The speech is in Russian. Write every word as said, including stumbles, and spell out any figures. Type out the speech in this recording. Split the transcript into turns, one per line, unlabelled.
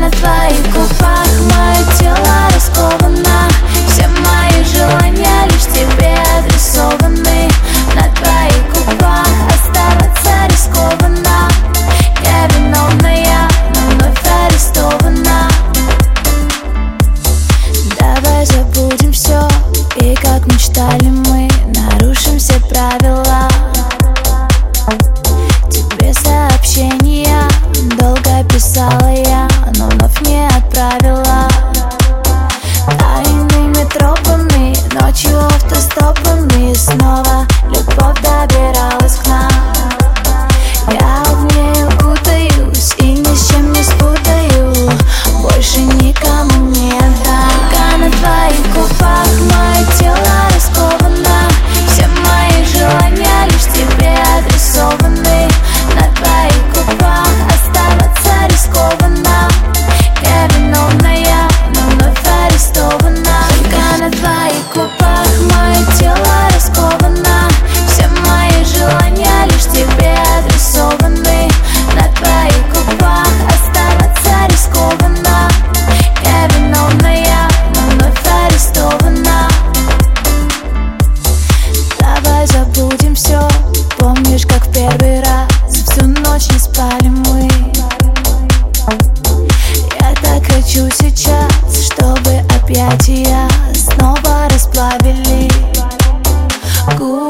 на твоих губах мое тело расковано, все мои желания лишь тебе адресованы. На твоих губах оставаться рискованно. Я виновная, но вновь арестована. Давай забудем все, и как мечтали мы, нарушим все правила. Тебе сообщения долго писала я, но вновь не отправила. Тайными тропами, ночью автостопами снова любовь добиралась к нам. Я в ней укутаюсь и ни с чем не спутаю, больше никому не отдам. Пока на твоих губах мое тело расковано, все мои желания лишь тебе адресованы. На твоих губах оставаться рискованно. Я виновная, но вновь арестована. Только на твоих губах мое тело расковано, все мои желания лишь тебе адресованы. На твоих губах оставаться рискованно. Я виновная, но вновь арестована. Давай забудем все, помнишь, как в первый раз всю ночь не спали мы. Я так хочу сейчас, чтобы объятия снова расплавили губы.